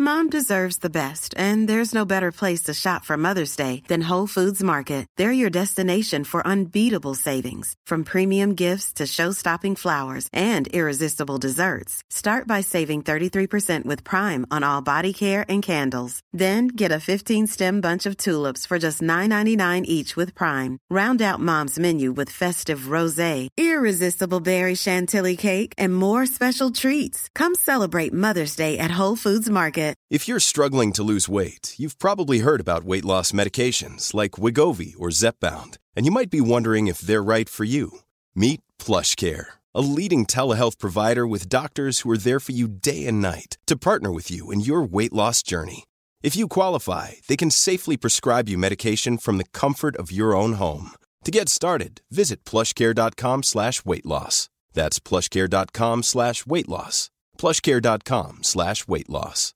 Mom deserves the best, and there's no better place to shop for Mother's Day than Whole Foods Market. They're your destination for unbeatable savings, from premium gifts to show-stopping flowers and irresistible desserts. Start by saving 33% with Prime on all body care and candles. Then get a 15-stem bunch of tulips for just $9.99 each with Prime. Round out Mom's menu with festive rosé, irresistible berry chantilly cake, and more special treats. Come celebrate Mother's Day at Whole Foods Market. If you're struggling to lose weight, you've probably heard about weight loss medications like Wegovy or Zepbound, and you might be wondering if they're right for you. Meet PlushCare, a leading telehealth provider with doctors who are there for you day and night to partner with you in your weight loss journey. If you qualify, they can safely prescribe you medication from the comfort of your own home. To get started, visit plushcare.com/weightloss. That's plushcare.com/weightloss. plushcare.com/weightloss.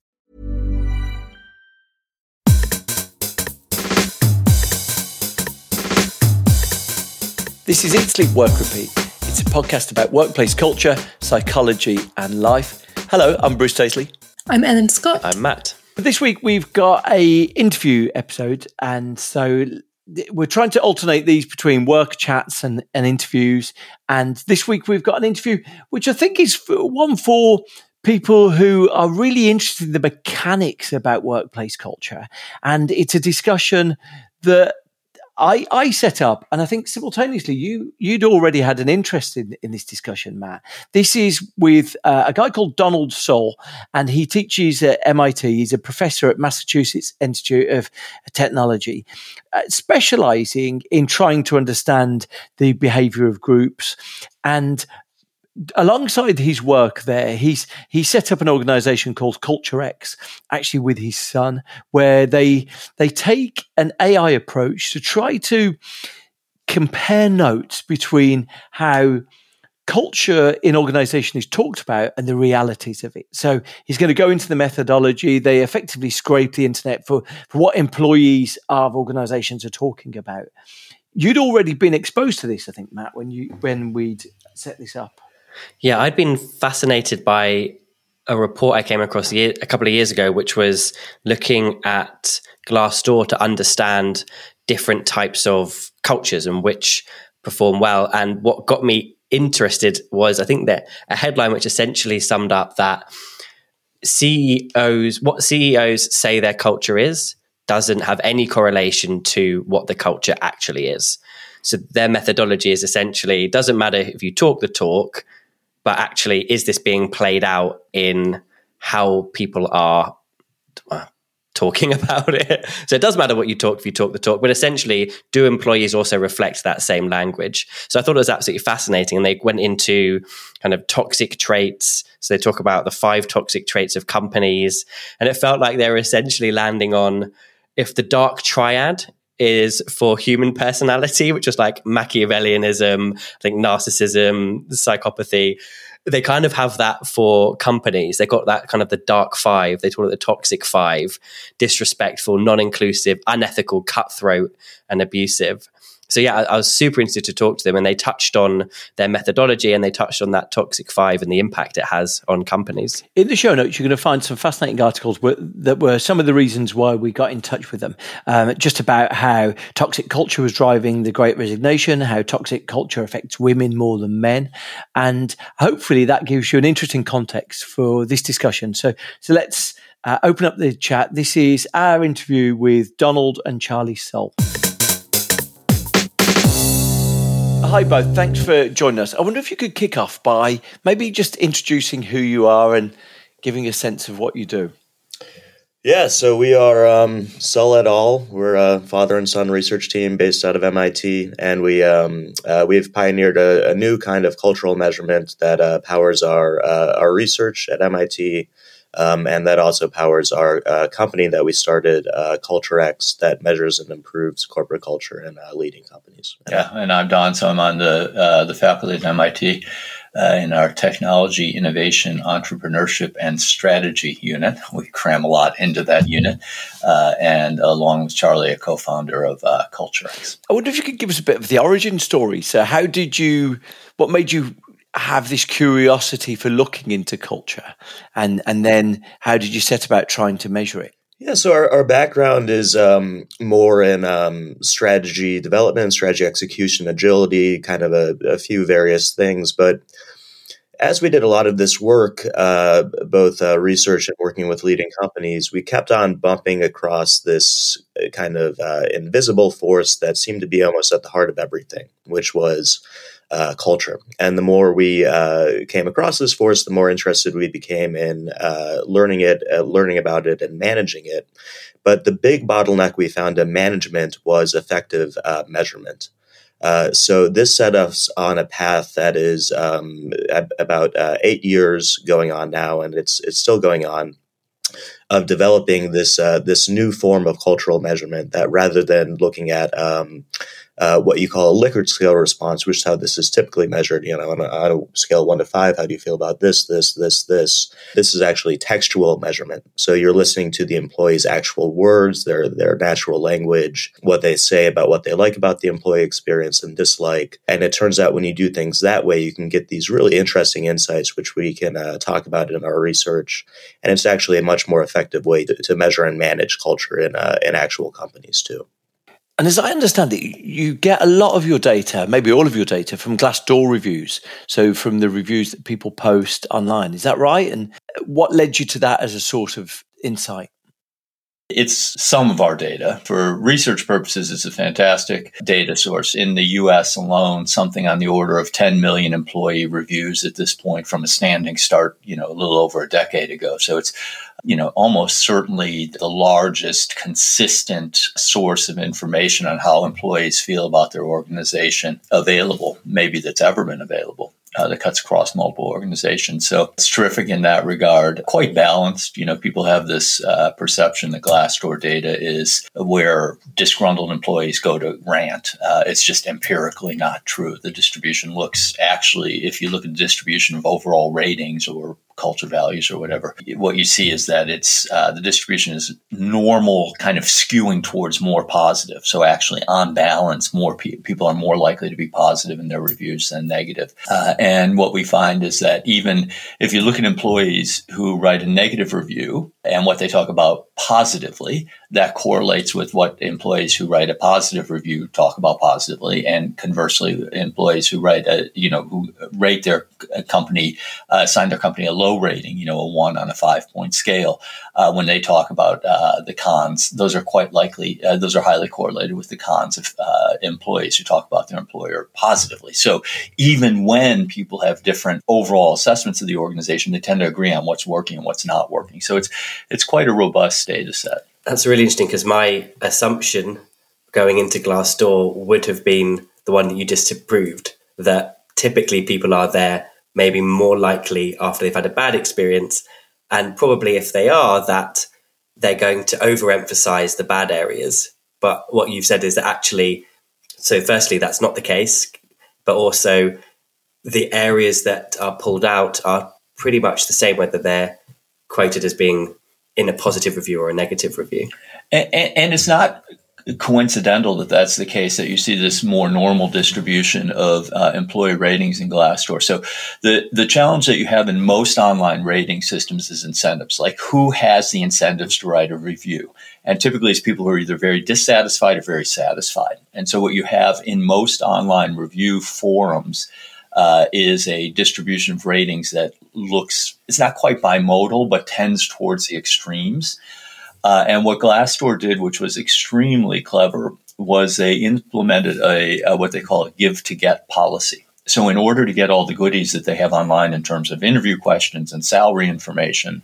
This is Eat, Sleep, Work, Repeat. It's a podcast about workplace culture, psychology, and life. Hello, I'm Bruce Daisley. I'm Ellen Scott. I'm Matt. This week we've got a interview episode, and so we're trying to alternate these between work chats and interviews. And this week we've got an interview which I think is one for people who are really interested in the mechanics about workplace culture. And it's a discussion that I set up, and I think simultaneously you'd already had an interest in this discussion, Matt. This is with a guy called Donald Sull, and he teaches at MIT. He's a professor at Massachusetts Institute of Technology, specializing in trying to understand the behavior of groups. And alongside his work there, he set up an organization called Culture X, actually with his son, where they take an AI approach to try to compare notes between how culture in organization is talked about and the realities of it. So he's going to go into the methodology. They effectively scrape the internet for what employees of organizations are talking about. You'd already been exposed to this, I think, Matt, when we'd set this up. Yeah, I'd been fascinated by a report I came across a couple of years ago, which was looking at Glassdoor to understand different types of cultures and which perform well. And what got me interested was, I think, that a headline which essentially summed up that what CEOs say their culture is doesn't have any correlation to what the culture actually is. So their methodology is essentially, it doesn't matter if you talk the talk, but actually, is this being played out in how people are talking about it? So it does matter what you talk if you talk the talk, but essentially, do employees also reflect that same language? So I thought it was absolutely fascinating. And they went into kind of toxic traits. So they talk about the 5 toxic traits of companies. And it felt like they were essentially landing on, if the dark triad is for human personality, which is like Machiavellianism, I think narcissism, psychopathy. They kind of have that for companies. They got that kind of the dark 5. They call it the toxic 5: disrespectful, non-inclusive, unethical, cutthroat, and abusive. So yeah, I was super interested to talk to them, and they touched on their methodology and they touched on that toxic 5 and the impact it has on companies. In the show notes, you're going to find some fascinating articles that were some of the reasons why we got in touch with them, just about how toxic culture was driving the Great Resignation, how toxic culture affects women more than men. And hopefully that gives you an interesting context for this discussion. So let's open up the chat. This is our interview with Donald and Charlie Sull. Hi both, thanks for joining us. I wonder if you could kick off by maybe just introducing who you are and giving a sense of what you do. Yeah, so we are Sull et al. We're a father and son research team based out of MIT, and we've pioneered a new kind of cultural measurement that powers our research at MIT, and that also powers our company that we started, Culture X, that measures and improves corporate culture in leading companies. Yeah, and I'm Don, so I'm on the faculty at MIT in our technology, innovation, entrepreneurship, and strategy unit. We cram a lot into that unit, and along with Charlie, a co-founder of Culture X. I wonder if you could give us a bit of the origin story. So what made you have this curiosity for looking into culture? And then how did you set about trying to measure it? Yeah, so our background is more in strategy development, strategy execution, agility, kind of a few various things. But as we did a lot of this work, both research and working with leading companies, we kept on bumping across this kind of invisible force that seemed to be almost at the heart of everything, which was culture. And the more we came across this force, the more interested we became in learning about it and managing it. But the big bottleneck we found in management was effective measurement. So this set us on a path that is about 8 years going on now, and it's still going on, of developing this new form of cultural measurement that, rather than looking at what you call a Likert scale response, which is how this is typically measured, on a scale 1 to 5, how do you feel about this? This is actually textual measurement. So you're listening to the employee's actual words, their natural language, what they say about what they like about the employee experience and dislike. And it turns out when you do things that way, you can get these really interesting insights, which we can talk about in our research. And it's actually a much more effective way to measure and manage culture in actual companies too. And as I understand it, you get a lot of your data, maybe all of your data, from Glassdoor reviews. So from the reviews that people post online. Is that right? And what led you to that as a source of insight? It's some of our data. For research purposes, it's a fantastic data source. In the U.S. alone, something on the order of 10 million employee reviews at this point from a standing start, a little over a decade ago. So it's, almost certainly the largest consistent source of information on how employees feel about their organization available, maybe that's ever been available. That cuts across multiple organizations. So it's terrific in that regard. Quite balanced. People have this perception that Glassdoor data is where disgruntled employees go to rant. It's just empirically not true. The distribution looks actually, if you look at the distribution of overall ratings or culture values or whatever, what you see is that it's the distribution is normal, kind of skewing towards more positive. So actually, on balance, more people are more likely to be positive in their reviews than negative. And what we find is that even if you look at employees who write a negative review and what they talk about positively, that correlates with what employees who write a positive review talk about positively, and conversely, employees who write who rate their company, assign their company a low rating, a 1 on a 5-point scale, when they talk about the cons, those are quite likely, those are highly correlated with the cons of employees who talk about their employer positively. So even when people have different overall assessments of the organization, they tend to agree on what's working and what's not working. So it's quite a robust data set. That's really interesting, because my assumption going into Glassdoor would have been the one that you just proved, that typically people are there maybe more likely after they've had a bad experience, and probably if they are, that they're going to overemphasize the bad areas. But what you've said is that actually, so firstly, that's not the case, but also the areas that are pulled out are pretty much the same, whether they're quoted as being in a positive review or a negative review. And it's not coincidental that that's the case, that you see this more normal distribution of employee ratings in Glassdoor. So the challenge that you have in most online rating systems is incentives, like who has the incentives to write a review. And typically it's people who are either very dissatisfied or very satisfied. And so what you have in most online review forums is a distribution of ratings that looks, it's not quite bimodal, but tends towards the extremes. And what Glassdoor did, which was extremely clever, was they implemented a what they call a give to get policy. So in order to get all the goodies that they have online in terms of interview questions and salary information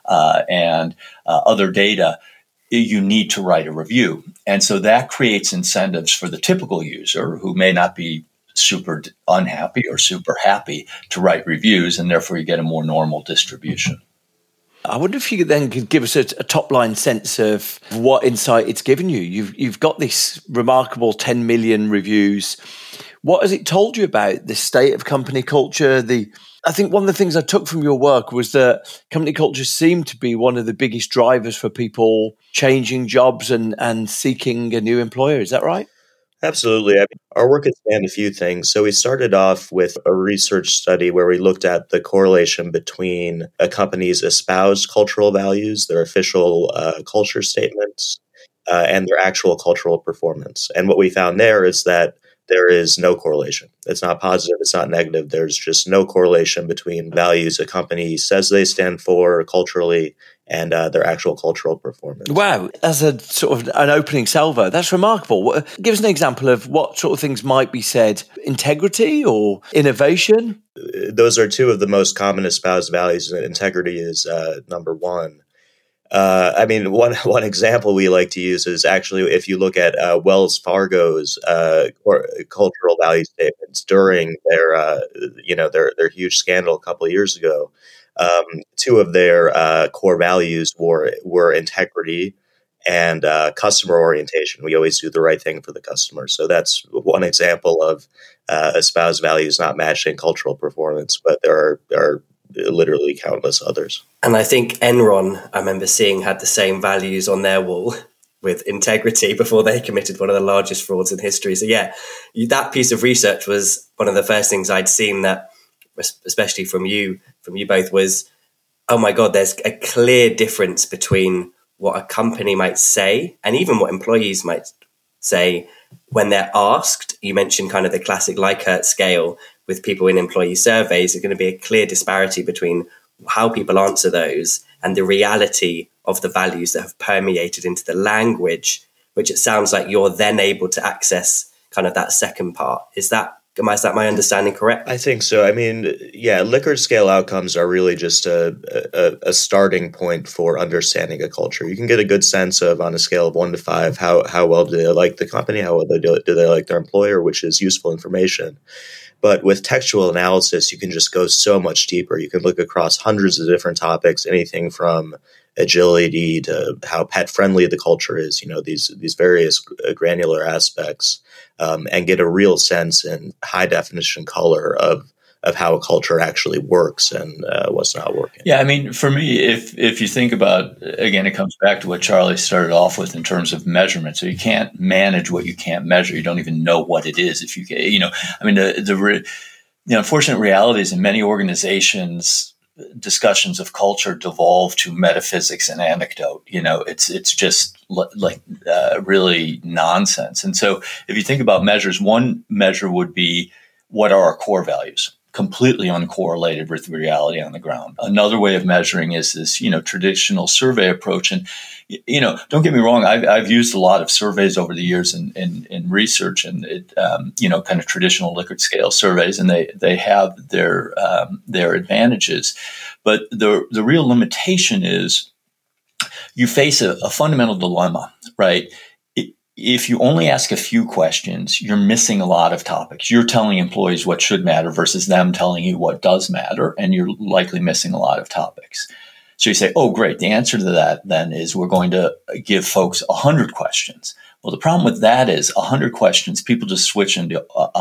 and other data, you need to write a review. And so that creates incentives for the typical user who may not be super unhappy or super happy to write reviews, and therefore you get a more normal distribution. I wonder if you then could give us a top-line sense of what insight it's given you. You've got this remarkable 10 million reviews. What has it told you about the state of company culture? I think one of the things I took from your work was that company culture seemed to be one of the biggest drivers for people changing jobs and seeking a new employer. Is that right? Absolutely. I mean, our work has spanned a few things. So we started off with a research study where we looked at the correlation between a company's espoused cultural values, their official culture statements, and their actual cultural performance. And what we found there is that there is no correlation. It's not positive, it's not negative. There's just no correlation between values a company says they stand for culturally and their actual cultural performance. Wow, as a sort of an opening salvo, that's remarkable. Give us an example of what sort of things might be said. Integrity or innovation? Those are two of the most common espoused values. Integrity is number one. I mean, one example we like to use is actually if you look at Wells Fargo's cultural value statements during their huge scandal a couple of years ago. Two of their core values were integrity and customer orientation. We always do the right thing for the customer. So that's one example of espoused values not matching cultural performance, but there are literally countless others. And I think Enron, I remember seeing, had the same values on their wall with integrity before they committed one of the largest frauds in history. So yeah, that piece of research was one of the first things I'd seen that, especially from you both, was, oh my God, there's a clear difference between what a company might say and even what employees might say when they're asked. You mentioned kind of the classic Likert scale with people in employee surveys. There's going to be a clear disparity between how people answer those and the reality of the values that have permeated into the language, which it sounds like you're then able to access kind of that second part. Is that my understanding correct? I think so. I mean, yeah, Likert scale outcomes are really just a starting point for understanding a culture. You can get a good sense of, on a scale of 1 to 5, how well do they like the company, how well do they like their employer, which is useful information. But with textual analysis, you can just go so much deeper. You can look across hundreds of different topics, anything from agility to how pet-friendly the culture is, these various granular aspects, and get a real sense in high-definition color of how a culture actually works and what's not working. Yeah, I mean, for me, if you think about, again, it comes back to what Charlie started off with in terms of measurement. So you can't manage what you can't measure. You don't even know what it is. If you can, I mean, the unfortunate reality is in many organizations, discussions of culture devolve to metaphysics and anecdote. It's just really nonsense. And so if you think about measures, one measure would be, what are our core values? Completely uncorrelated with reality on the ground. Another way of measuring is this, traditional survey approach. And, don't get me wrong, I've used a lot of surveys over the years in research and, kind of traditional Likert scale surveys, and they have their advantages. But the real limitation is you face a fundamental dilemma, right? If you only ask a few questions, you're missing a lot of topics. You're telling employees what should matter versus them telling you what does matter, and you're likely missing a lot of topics. So you say, oh, great. The answer to that then is we're going to give folks 100 questions. Well, the problem with that is 100 questions, people just switch into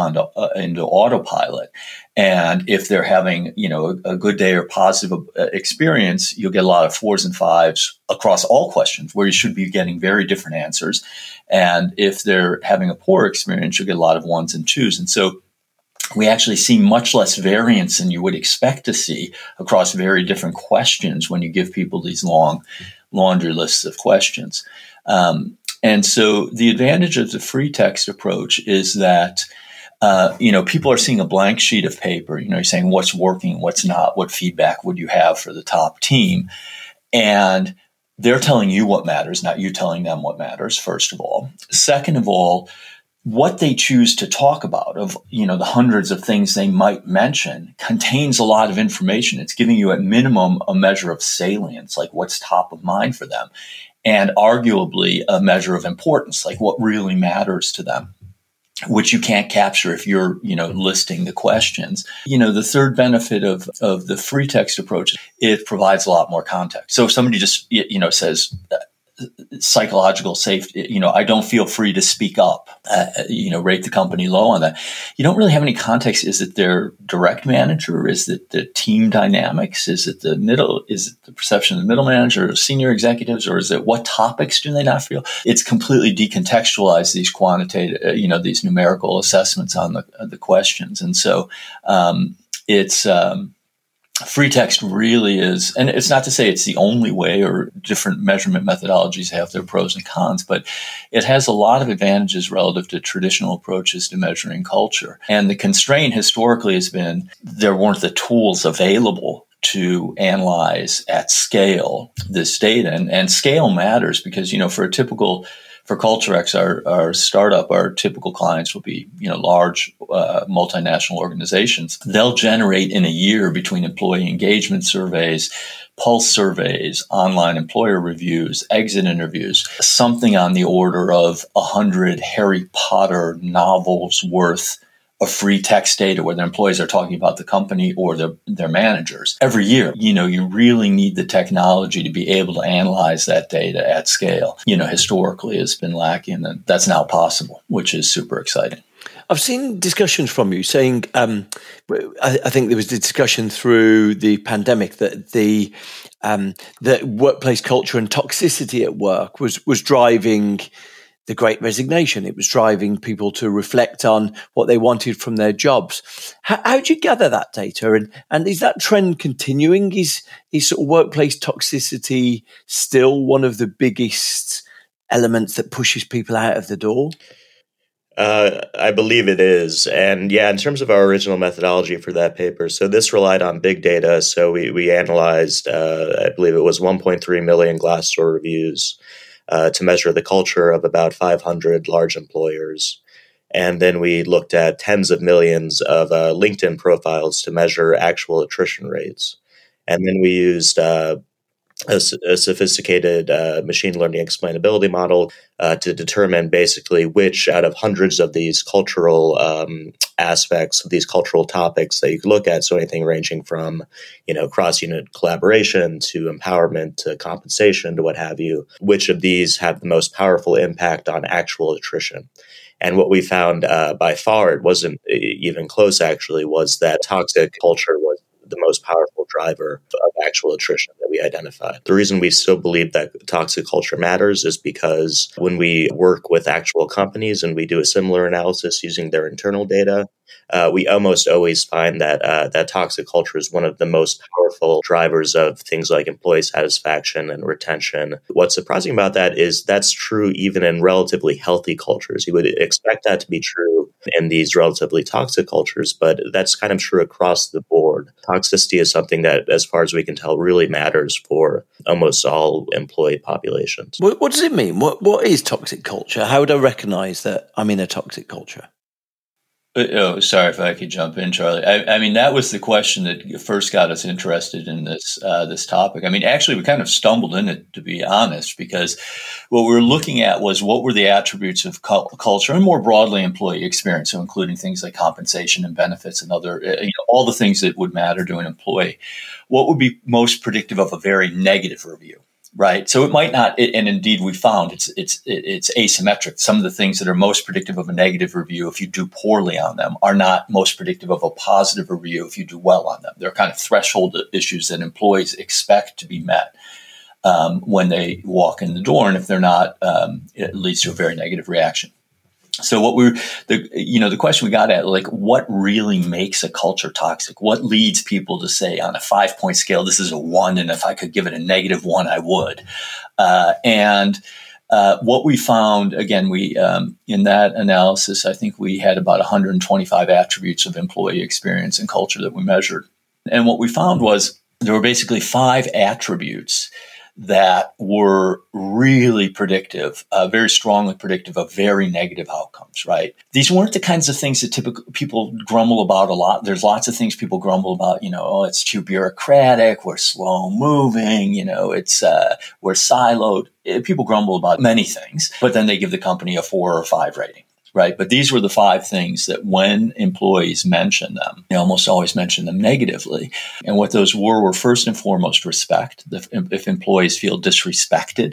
autopilot. And if they're having, a good day or positive experience, you'll get a lot of 4s and 5s across all questions where you should be getting very different answers. And if they're having a poor experience, you'll get a lot of 1s and 2s. And so we actually see much less variance than you would expect to see across very different questions when you give people these long laundry lists of questions. And so the advantage of the free text approach is that, people are seeing a blank sheet of paper. You're saying what's working, what's not, what feedback would you have for the top team? And they're telling you what matters, not you telling them what matters, first of all. Second of all, what they choose to talk about of, the hundreds of things they might mention contains a lot of information. It's giving you at minimum a measure of salience, like what's top of mind for them, and arguably a measure of importance, like what really matters to them, which you can't capture if you're, listing the questions. The third benefit of the free text approach, it provides a lot more context. So if somebody just, says psychological safety. I don't feel free to speak up, rate the company low on that. You don't really have any context. Is it their direct manager? Is it the team dynamics? Is it is it the perception of the middle manager or senior executives? Or is it what topics do they not feel? It's completely decontextualized these quantitative, these numerical assessments on the questions. And so it's free text really is, and it's not to say it's the only way, or different measurement methodologies have their pros and cons, but it has a lot of advantages relative to traditional approaches to measuring culture. And the constraint historically has been there weren't the tools available to analyze at scale this data. And scale matters because, for CultureX, our startup, our typical clients will be, large multinational organizations. They'll generate in a year, between employee engagement surveys, pulse surveys, online employer reviews, exit interviews, something on the order of 100 Harry Potter novels worth of free text data where their employees are talking about the company or their managers. Every year, you really need the technology to be able to analyze that data at scale. Historically it's been lacking, and that's now possible, which is super exciting. I've seen discussions from you saying, I think there was a discussion through the pandemic that the workplace culture and toxicity at work was driving the Great Resignation. It was driving people to reflect on what they wanted from their jobs. How do you gather that data? And is that trend continuing? Is sort of workplace toxicity still one of the biggest elements that pushes people out of the door? I believe it is. And in terms of our original methodology for that paper, so this relied on big data. So we analyzed, I believe it was 1.3 million Glassdoor reviews to measure the culture of about 500 large employers. And then we looked at tens of millions of LinkedIn profiles to measure actual attrition rates. And then we used a sophisticated machine learning explainability model to determine basically which out of hundreds of these cultural aspects, of these cultural topics that you could look at, so anything ranging from, cross-unit collaboration to empowerment to compensation to what have you, which of these have the most powerful impact on actual attrition. And what we found by far, it wasn't even close actually, was that toxic culture was the most powerful driver of actual attrition that we identified. The reason we still believe that toxic culture matters is because when we work with actual companies and we do a similar analysis using their internal data, we almost always find that that toxic culture is one of the most powerful drivers of things like employee satisfaction and retention. What's surprising about that is that's true even in relatively healthy cultures. You would expect that to be true in these relatively toxic cultures, but that's kind of true across the board. Toxicity is something that, as far as we can tell, really matters for almost all employee populations. What does it mean? What is toxic culture? How would I recognize that I'm in a toxic culture? Oh, sorry if I could jump in, Charlie. I mean, that was the question that first got us interested in this topic. I mean, actually, we kind of stumbled in it, to be honest, because what we were looking at was what were the attributes of culture and more broadly employee experience, so including things like compensation and benefits and other, all the things that would matter to an employee. What would be most predictive of a very negative review? Right. So it might not, and indeed we found it's asymmetric. Some of the things that are most predictive of a negative review, if you do poorly on them, are not most predictive of a positive review if you do well on them. They're kind of threshold issues that employees expect to be met when they walk in the door. And if they're not, it leads to a very negative reaction. So the question we got at, like, what really makes a culture toxic? What leads people to say on a 5-point scale, this is a 1, and if I could give it a -1, I would. What we found, again, we in that analysis, I think we had about 125 attributes of employee experience and culture that we measured. And what we found was there were basically 5 attributes that were really predictive, very strongly predictive of very negative outcomes, right? These weren't the kinds of things that typically people grumble about a lot. There's lots of things people grumble about, it's too bureaucratic, we're slow moving, we're siloed. People grumble about many things, but then they give the company a 4 or 5 rating. Right. But these were the 5 things that when employees mention them, they almost always mention them negatively. And what those were first and foremost respect. If employees feel disrespected,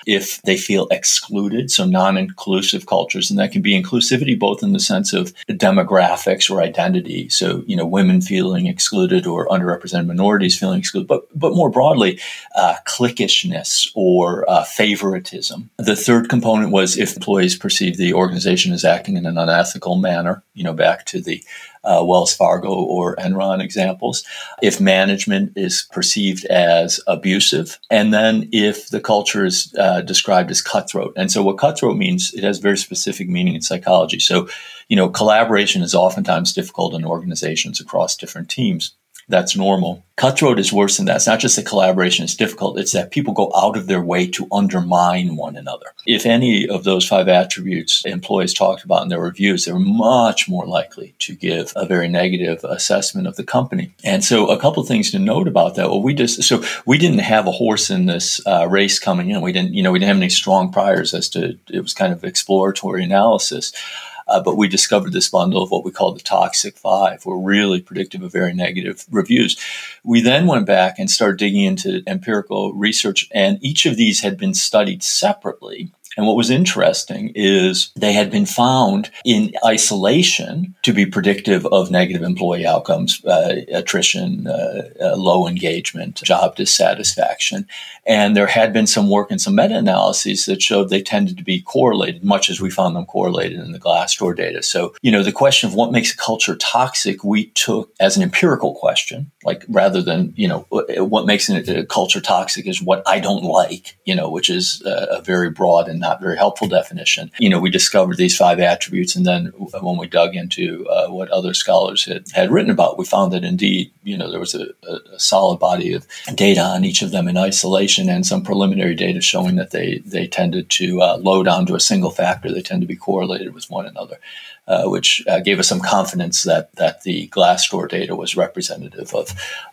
if they feel excluded, so non-inclusive cultures. And that can be inclusivity both in the sense of demographics or identity. So, women feeling excluded or underrepresented minorities feeling excluded, but more broadly, cliquishness or favoritism. The third component was if employees perceive the organization as acting in an unethical manner, back to the Wells Fargo or Enron examples, if management is perceived as abusive, and then if the culture is described as cutthroat. And so what cutthroat means, it has very specific meaning in psychology. So, collaboration is oftentimes difficult in organizations across different teams. That's normal. Cutthroat is worse than that. It's not just that collaboration is difficult, it's that people go out of their way to undermine one another. If any of those 5 attributes employees talked about in their reviews, they were much more likely to give a very negative assessment of the company. And so a couple of things to note about that. Well, we didn't have a horse in this race coming in. We didn't have any strong priors it was kind of exploratory analysis. But we discovered this bundle of what we call the Toxic 5 were really predictive of very negative reviews. We then went back and started digging into empirical research, and each of these had been studied separately. And what was interesting is they had been found in isolation to be predictive of negative employee outcomes, attrition, low engagement, job dissatisfaction. And there had been some work and some meta-analyses that showed they tended to be correlated, much as we found them correlated in the Glassdoor data. So, the question of what makes a culture toxic, we took as an empirical question, like rather than, what makes a culture toxic is what I don't like, which is a very broad and not very helpful definition. We discovered these 5 attributes, and then when we dug into what other scholars had written about, we found that indeed, there was a solid body of data on each of them in isolation, and some preliminary data showing that they tended to load onto a single factor. They tend to be correlated with one another, which gave us some confidence that the Glassdoor data was representative of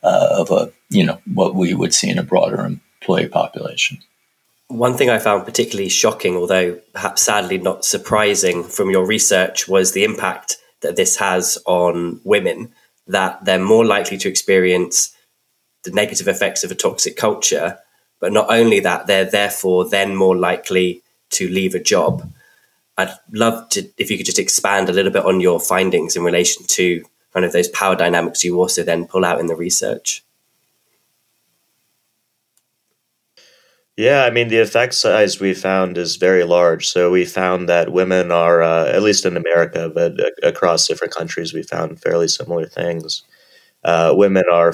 what we would see in a broader employee population. One thing I found particularly shocking, although perhaps sadly not surprising from your research, was the impact that this has on women, that they're more likely to experience the negative effects of a toxic culture, but not only that, they're therefore then more likely to leave a job. I'd love to, if you could just expand a little bit on your findings in relation to kind of those power dynamics you also then pull out in the research. Yeah, the effect size we found is very large. So we found that women are, at least in America, but across different countries, we found fairly similar things. Women are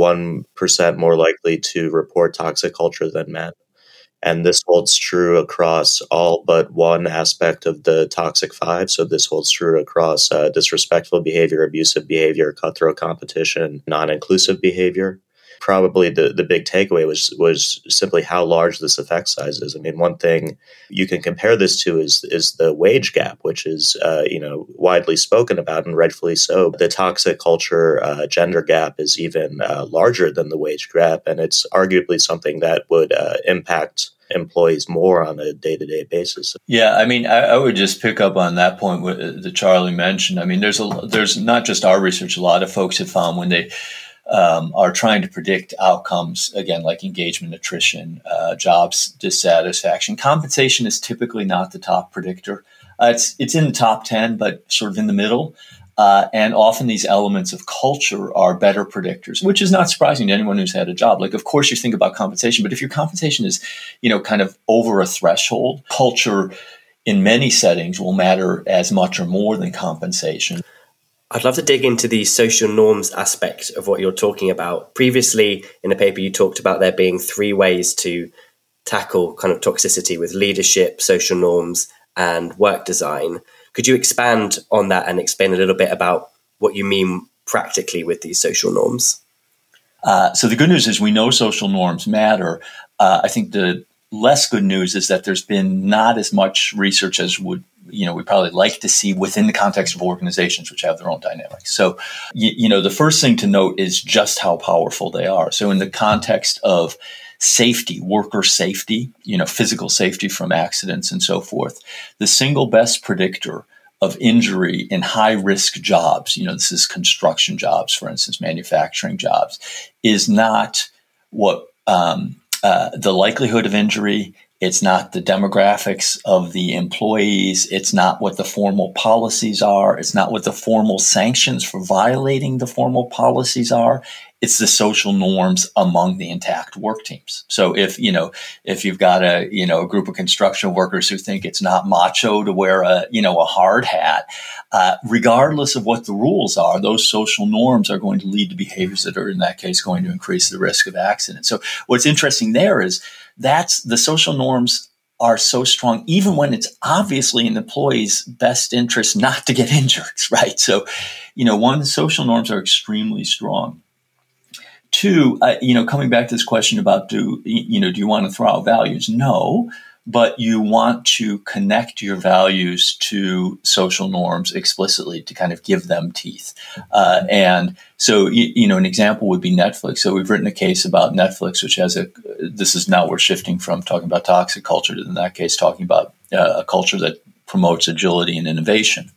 41% more likely to report toxic culture than men. And this holds true across all but one aspect of the Toxic 5. So this holds true across disrespectful behavior, abusive behavior, cutthroat competition, non-inclusive behavior. Probably the big takeaway was simply how large this effect size is. One thing you can compare this to is the wage gap, which is widely spoken about, and rightfully so. The toxic culture gender gap is even larger than the wage gap, and it's arguably something that would impact employees more on a day-to-day basis. Yeah, I would just pick up on that point that Charlie mentioned. There's not just our research. A lot of folks have found when they are trying to predict outcomes, again, like engagement, attrition, jobs dissatisfaction. Compensation is typically not the top predictor. It's in the top 10, but sort of in the middle. And often these elements of culture are better predictors, which is not surprising to anyone who's had a job. Like, of course, you think about compensation, but if your compensation is, kind of over a threshold, culture in many settings will matter as much or more than compensation. I'd love to dig into the social norms aspect of what you're talking about. Previously, in a paper, you talked about there being 3 ways to tackle kind of toxicity with leadership, social norms, and work design. Could you expand on that and explain a little bit about what you mean practically with these social norms? So the good news is we know social norms matter. I think the less good news is that there's been not as much research as we probably like to see within the context of organizations which have their own dynamics. So, the first thing to note is just how powerful they are. So in the context of safety, worker safety, physical safety from accidents and so forth, the single best predictor of injury in high-risk jobs, this is construction jobs, for instance, manufacturing jobs, is not what the likelihood of injury It's not the demographics of the employees. It's not what the formal policies are. It's not what the formal sanctions for violating the formal policies are. It's the social norms among the intact work teams. So if you've got a group of construction workers who think it's not macho to wear a hard hat, regardless of what the rules are, those social norms are going to lead to behaviors that are, in that case, going to increase the risk of accident. So what's interesting there is that's the social norms are so strong, even when it's obviously in the employee's best interest not to get injured, right? So, one, social norms are extremely strong. Two, coming back to this question about do you want to throw out values? No, but you want to connect your values to social norms explicitly to kind of give them teeth. And so, an example would be Netflix. So we've written a case about Netflix, which has this is now we're shifting from talking about toxic culture to, in that case, talking about a culture that promotes agility and innovation.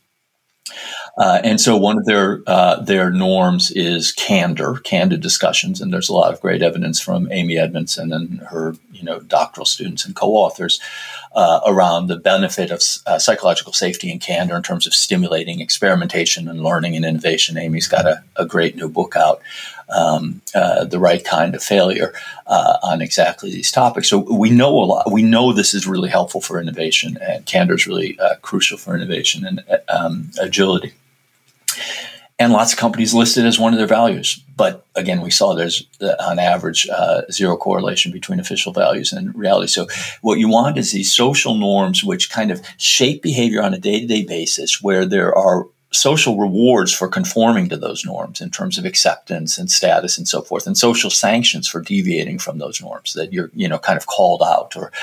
And so one of their norms is candid discussions, and there's a lot of great evidence from Amy Edmondson and her doctoral students and co-authors around the benefit of psychological safety and candor in terms of stimulating experimentation and learning and innovation. Amy's got a great new book out, The Right Kind of Failure, on exactly these topics. So we know a lot. We know this is really helpful for innovation, and candor is really crucial for innovation and agility. And lots of companies list it as one of their values. But again, we saw there's, on average, zero correlation between official values and reality. So what you want is these social norms which kind of shape behavior on a day-to-day basis, where there are social rewards for conforming to those norms in terms of acceptance and status and so forth, and social sanctions for deviating from those norms that you're, kind of called out or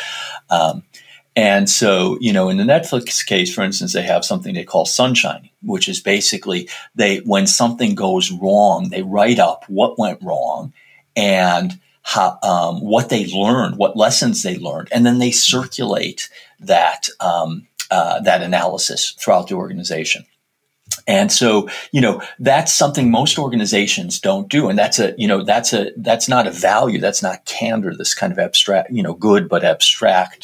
and so, in the Netflix case, for instance, they have something they call sunshine, which is basically when something goes wrong, they write up what went wrong and how, what they learned, what lessons they learned, and then they circulate that analysis throughout the organization. And so, that's something most organizations don't do. And that's not a value. That's not candor, this kind of abstract, good, but abstract,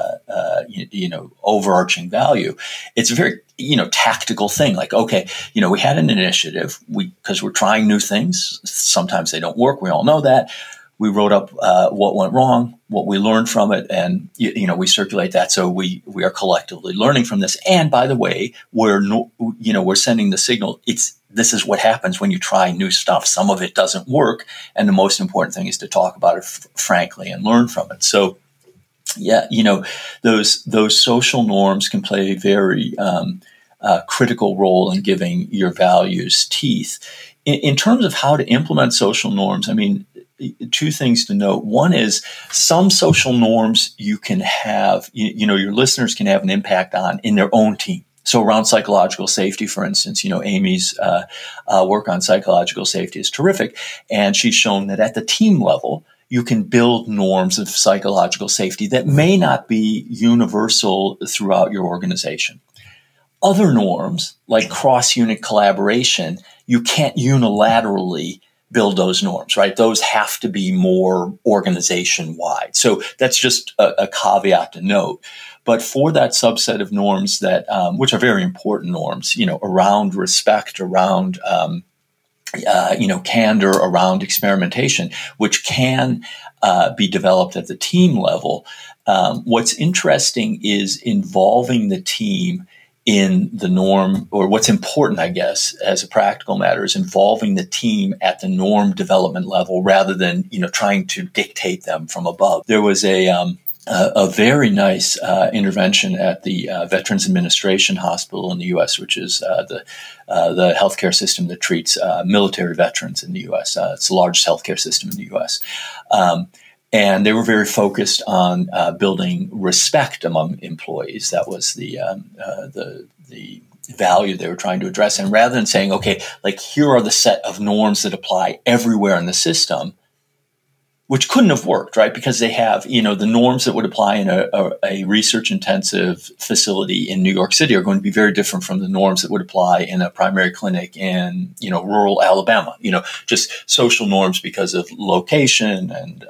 overarching value. It's a very, tactical thing. Like, okay, we had an initiative because we're trying new things. Sometimes they don't work. We all know that. We wrote up what went wrong, what we learned from it, and we circulate that. So we are collectively learning from this. And by the way, we're sending the signal. This is what happens when you try new stuff. Some of it doesn't work, and the most important thing is to talk about it frankly and learn from it. So, yeah, those social norms can play a very critical role in giving your values teeth. In terms of how to implement social norms, I mean, two things to note. One is some social norms you can have, your listeners can have an impact on in their own team. So around psychological safety, for instance, Amy's work on psychological safety is terrific. And she's shown that at the team level, you can build norms of psychological safety that may not be universal throughout your organization. Other norms, like cross-unit collaboration, you can't unilaterally build those norms, right? Those have to be more organization-wide. So that's just a caveat to note. But for that subset of norms that, which are very important norms, around respect, around, candor, around experimentation, which can be developed at the team level. What's interesting is involving the team in the norm, or what's important, I guess, as a practical matter, is involving the team at the norm development level rather than, trying to dictate them from above. There was a very nice intervention at the Veterans Administration Hospital in the U.S., which is the healthcare system that treats military veterans in the U.S. It's the largest healthcare system in the U.S. And they were very focused on building respect among employees. That was the value they were trying to address. And rather than saying, okay, like here are the set of norms that apply everywhere in the system, which couldn't have worked, right? Because they have, the norms that would apply in a research-intensive facility in New York City are going to be very different from the norms that would apply in a primary clinic in, rural Alabama. Just social norms because of location and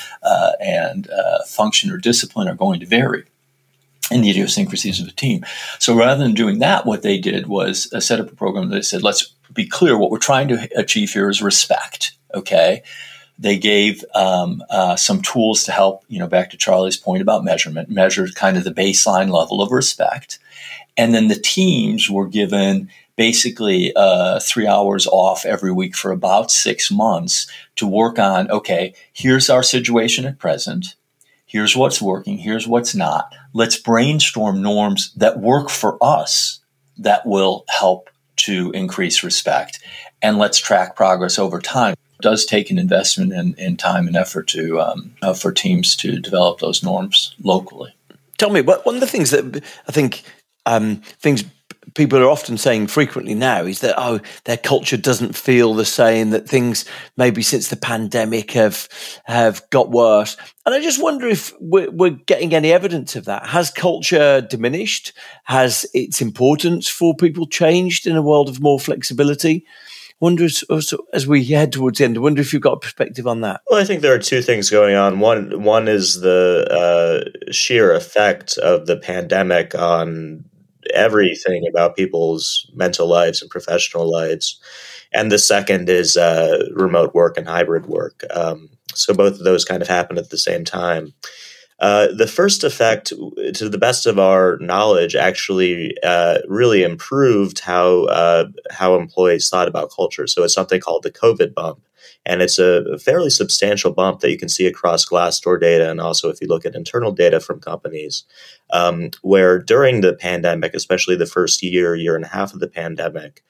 function or discipline are going to vary in the idiosyncrasies of a team. So rather than doing that, what they did was set up a program that said, let's be clear, what we're trying to achieve here is respect, okay? They gave some tools to help, back to Charlie's point about measure kind of the baseline level of respect. And then the teams were given basically 3 hours off every week for about 6 months to work on, okay, here's our situation at present. Here's what's working. Here's what's not. Let's brainstorm norms that work for us that will help to increase respect. And let's track progress over time. Does take an investment in time and effort to for teams to develop those norms locally. Tell me, one of the things that I think things people are often saying frequently now is that their culture doesn't feel the same, that things maybe since the pandemic have got worse. And I just wonder if we're getting any evidence of that. Has culture diminished? Has its importance for people changed in a world of more flexibility? Wonder as we head towards the end, I wonder if you've got a perspective on that. Well, I think there are two things going on. One is the sheer effect of the pandemic on everything about people's mental lives and professional lives. And the second is remote work and hybrid work. So both of those kind of happen at the same time. The first effect, to the best of our knowledge, actually really improved how employees thought about culture. So it's something called the COVID bump. And it's a fairly substantial bump that you can see across Glassdoor data, and also if you look at internal data from companies, where during the pandemic, especially the first year and a half of the pandemic,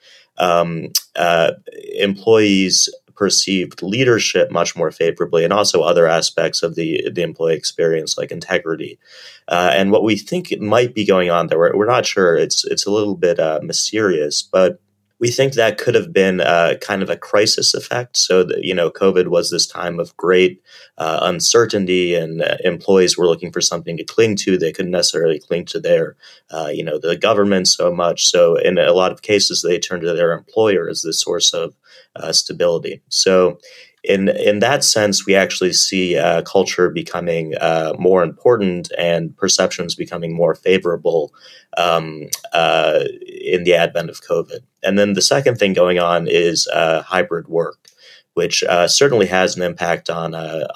employees perceived leadership much more favorably, and also other aspects of the employee experience like integrity. And what we think might be going on there, we're not sure. It's a little bit mysterious, but we think that could have been kind of a crisis effect. So that, COVID was this time of great uncertainty, and employees were looking for something to cling to. They couldn't necessarily cling to their, the government so much. So in a lot of cases, they turned to their employer as the source of stability. So in that sense, we actually see culture becoming more important and perceptions becoming more favorable in the advent of COVID. And then the second thing going on is hybrid work, which certainly has an impact on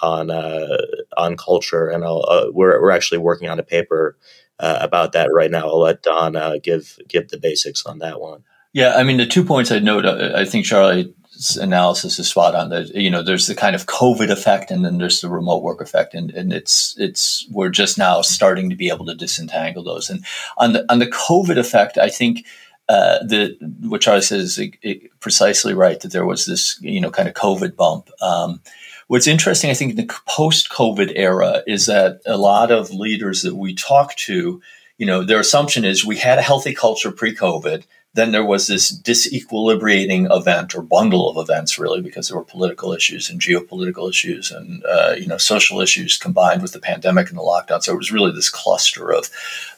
culture. And we're actually working on a paper about that right now. I'll let Don give the basics on that one. Yeah, I mean, the 2 points I'd note, I think Charlie's analysis is spot on. That there's the kind of COVID effect, and then there's the remote work effect, and it's we're just now starting to be able to disentangle those. And on the COVID effect, I think what Charlie says is precisely right, that there was this kind of COVID bump. What's interesting, I think, in the post-COVID era is that a lot of leaders that we talk to, their assumption is we had a healthy culture pre-COVID. Then there was this disequilibrating event or bundle of events, really, because there were political issues and geopolitical issues and social issues combined with the pandemic and the lockdown. So it was really this cluster of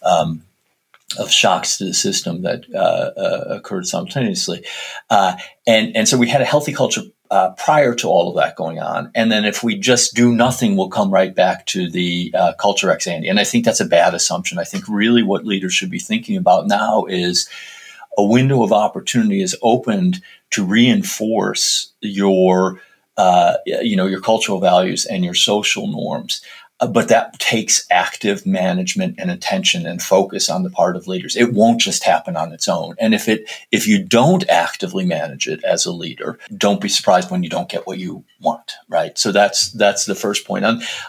shocks to the system that occurred simultaneously, and so we had a healthy culture prior to all of that going on. And then if we just do nothing, we'll come right back to the culture ex ante. And I think that's a bad assumption. I think really what leaders should be thinking about now is a window of opportunity is opened to reinforce your cultural values and your social norms. But that takes active management and attention and focus on the part of leaders. It won't just happen on its own. And if you don't actively manage it as a leader, don't be surprised when you don't get what you want, right? So that's the first point.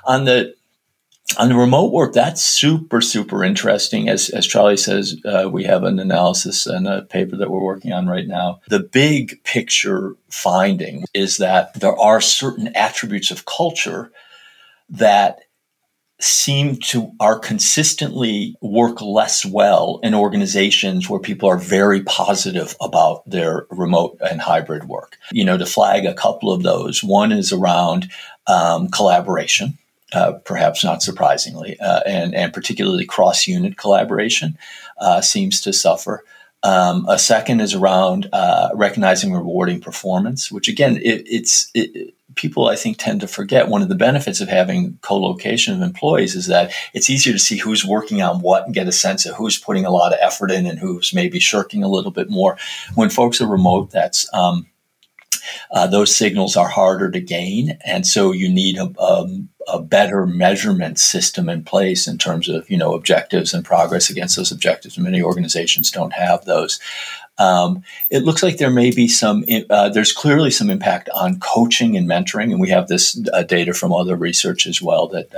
On the remote work, that's super, super interesting. As Charlie says, we have an analysis and a paper that we're working on right now. The big picture finding is that there are certain attributes of culture that are consistently work less well in organizations where people are very positive about their remote and hybrid work. To flag a couple of those, one is around collaboration, perhaps not surprisingly, and particularly cross-unit collaboration seems to suffer. A second is around recognizing rewarding performance, which again, people I think tend to forget. One of the benefits of having co-location of employees is that it's easier to see who's working on what and get a sense of who's putting a lot of effort in and who's maybe shirking a little bit more. When folks are remote, those signals are harder to gain, and so you need a better measurement system in place in terms of objectives and progress against those objectives. Many organizations don't have those. It looks like there may be there's clearly some impact on coaching and mentoring, and we have this data from other research as well that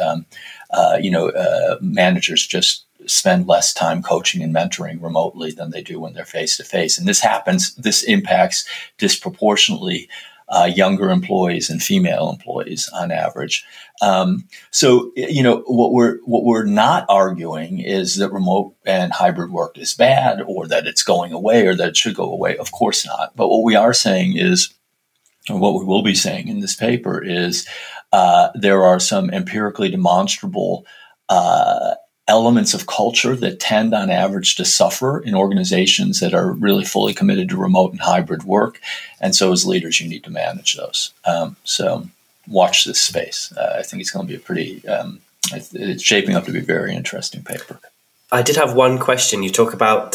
managers just spend less time coaching and mentoring remotely than they do when they're face to face, and this impacts disproportionately younger employees and female employees on average. So what we're not arguing is that remote and hybrid work is bad, or that it's going away, or that it should go away. Of course not. But what we are saying is, or what we will be saying in this paper is, there are some empirically demonstrable elements of culture that tend on average to suffer in organizations that are really fully committed to remote and hybrid work. And so as leaders, you need to manage those. So watch this space. I think it's going to be it's shaping up to be a very interesting paper. I did have one question. You talk about,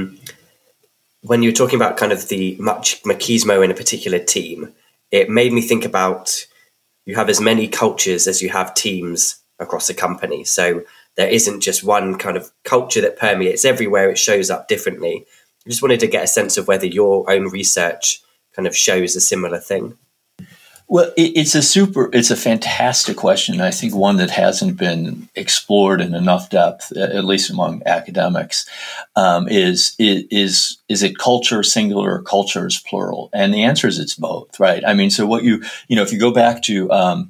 when you were talking about kind of the machismo in a particular team, it made me think about, you have as many cultures as you have teams across a company. So there isn't just one kind of culture that permeates everywhere. It shows up differently. I just wanted to get a sense of whether your own research kind of shows a similar thing. Well, it's a fantastic question. I think one that hasn't been explored in enough depth, at least among academics. Is it culture singular or cultures plural? And the answer is it's both, right? I mean, so if you go back to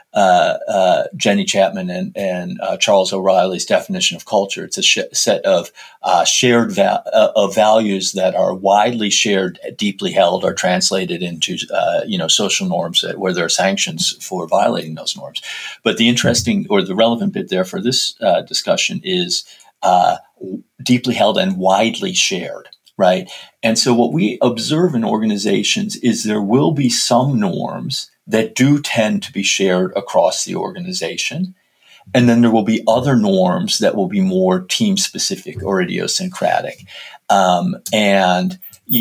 Jenny Chapman and Charles O'Reilly's definition of culture, it's a set of shared values that are widely shared, deeply held, or translated into social norms where there are sanctions for violating those norms. But the interesting or the relevant bit there for this discussion is deeply held and widely shared. Right. And so what we observe in organizations is there will be some norms that do tend to be shared across the organization. And then there will be other norms that will be more team specific or idiosyncratic. And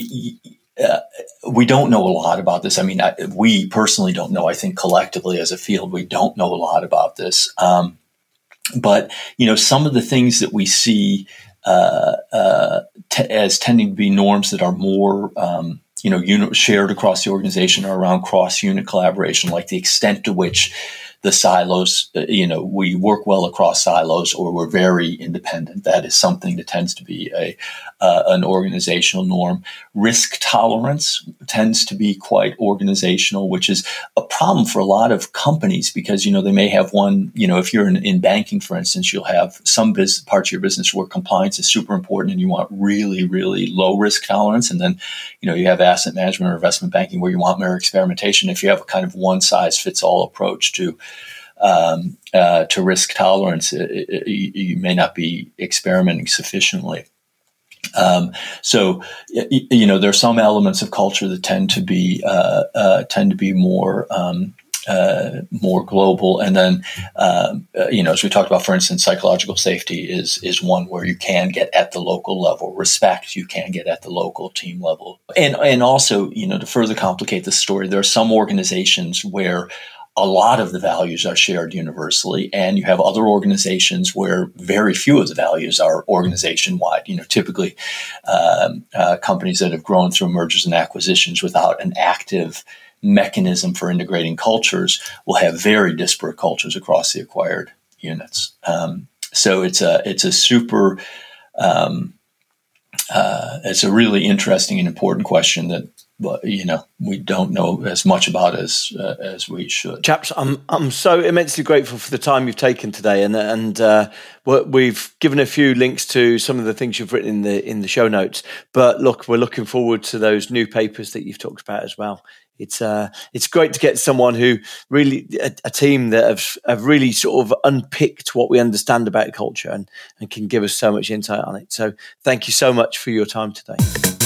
we don't know a lot about this. I mean, we personally don't know. I think collectively as a field, we don't know a lot about this. But some of the things that we see as tending to be norms that are more, shared across the organization are around cross-unit collaboration, like the extent to which the silos, we work well across silos, or we're very independent. That is something that tends to be an organizational norm. Risk tolerance tends to be quite organizational, which is a problem for a lot of companies because, they may have one, if you're in banking, for instance, you'll have some parts of your business where compliance is super important and you want really, really low risk tolerance. And then, you have asset management or investment banking where you want more experimentation. If you have a kind of one size fits all approach to risk tolerance, you may not be experimenting sufficiently. So there are some elements of culture that tend to be more global, and then as we talked about, for instance, psychological safety is one where you can get at the local level. Respect you can get at the local team level, and also to further complicate the story, there are some organizations where a lot of the values are shared universally, and you have other organizations where very few of the values are organization-wide. Typically companies that have grown through mergers and acquisitions without an active mechanism for integrating cultures will have very disparate cultures across the acquired units. So it's a really interesting and important question that but we don't know as much about as we should. Chaps, I'm so immensely grateful for the time you've taken today, and we've given a few links to some of the things you've written in the show notes. But look, we're looking forward to those new papers that you've talked about as well. It's great to get someone who really a team that have really sort of unpicked what we understand about culture and can give us so much insight on it. So thank you so much for your time today.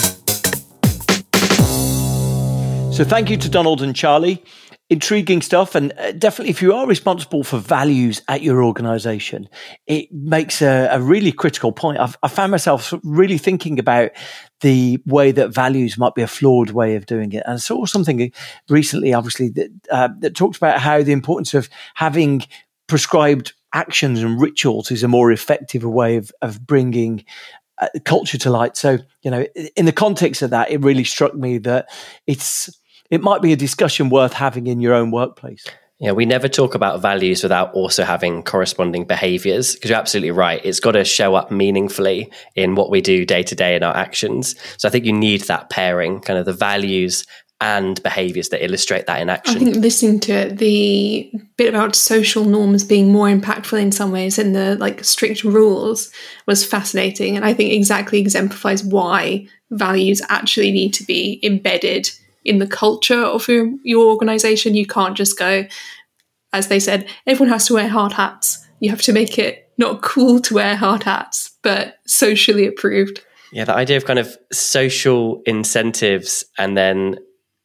So thank you to Donald and Charlie. Intriguing stuff. And definitely, if you are responsible for values at your organization, it makes a really critical point. I found myself really thinking about the way that values might be a flawed way of doing it. And I saw something recently, obviously, that talked about how the importance of having prescribed actions and rituals is a more effective way of bringing culture to light. So, in the context of that, it really struck me that it might be a discussion worth having in your own workplace. Yeah, we never talk about values without also having corresponding behaviors, because you're absolutely right. It's got to show up meaningfully in what we do day to day in our actions. So I think you need that pairing, kind of the values and behaviors that illustrate that in action. I think listening to it, the bit about social norms being more impactful in some ways than the strict rules was fascinating. And I think exactly exemplifies why values actually need to be embedded in the culture of your organization. You can't just go, as they said, everyone has to wear hard hats. You have to make it not cool to wear hard hats, but socially approved. Yeah, the idea of kind of social incentives, and then,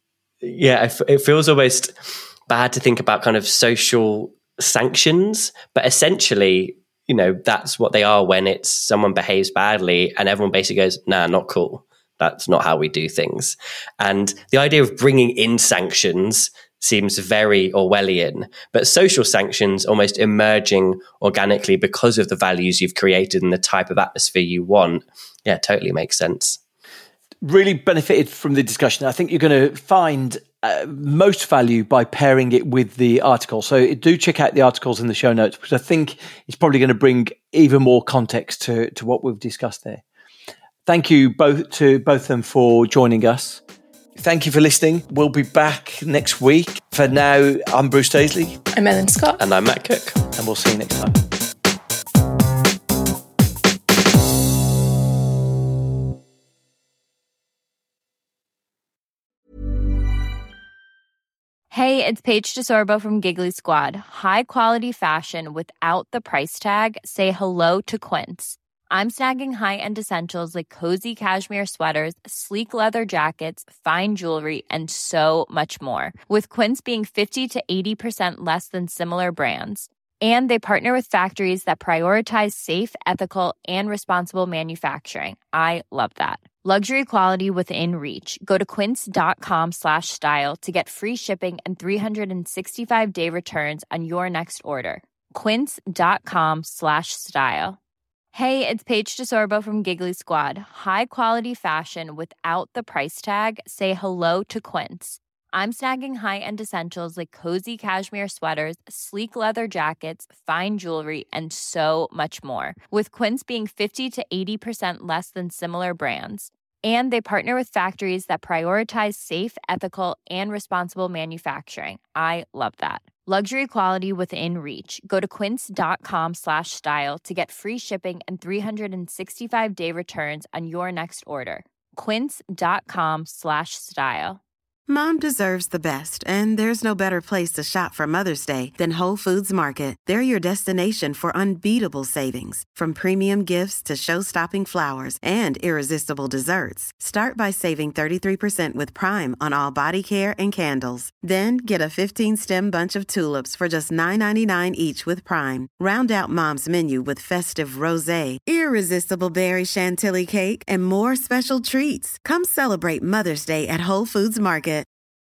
it feels almost bad to think about kind of social sanctions, but essentially, that's what they are when it's someone behaves badly and everyone basically goes, nah, not cool. That's not how we do things. And the idea of bringing in sanctions seems very Orwellian, but social sanctions almost emerging organically because of the values you've created and the type of atmosphere you want. Yeah, totally makes sense. Really benefited from the discussion. I think you're going to find most value by pairing it with the article. So do check out the articles in the show notes, because I think it's probably going to bring even more context to what we've discussed there. Thank you both of them for joining us. Thank you for listening. We'll be back next week. For now, I'm Bruce Daisley. I'm Ellen Scott. And I'm Matt Cook. And we'll see you next time. Hey, it's Paige DeSorbo from Giggly Squad. High quality fashion without the price tag. Say hello to Quince. I'm snagging high-end essentials like cozy cashmere sweaters, sleek leather jackets, fine jewelry, and so much more. With Quince being 50 to 80% less than similar brands. And they partner with factories that prioritize safe, ethical, and responsible manufacturing. I love that. Luxury quality within reach. Go to quince.com/style to get free shipping and 365-day returns on your next order. Quince.com/style. Hey, it's Paige DeSorbo from Giggly Squad. High quality fashion without the price tag. Say hello to Quince. I'm snagging high-end essentials like cozy cashmere sweaters, sleek leather jackets, fine jewelry, and so much more. With Quince being 50 to 80% less than similar brands. And they partner with factories that prioritize safe, ethical, and responsible manufacturing. I love that. Luxury quality within reach. Go to quince.com/style to get free shipping and 365-day returns on your next order. Quince.com/style. Mom deserves the best, and there's no better place to shop for Mother's Day than Whole Foods Market. They're your destination for unbeatable savings, from premium gifts to show-stopping flowers and irresistible desserts. Start by saving 33% with Prime on all body care and candles. Then get a 15-stem bunch of tulips for just $9.99 each with Prime. Round out Mom's menu with festive rosé, irresistible berry chantilly cake, and more special treats. Come celebrate Mother's Day at Whole Foods Market.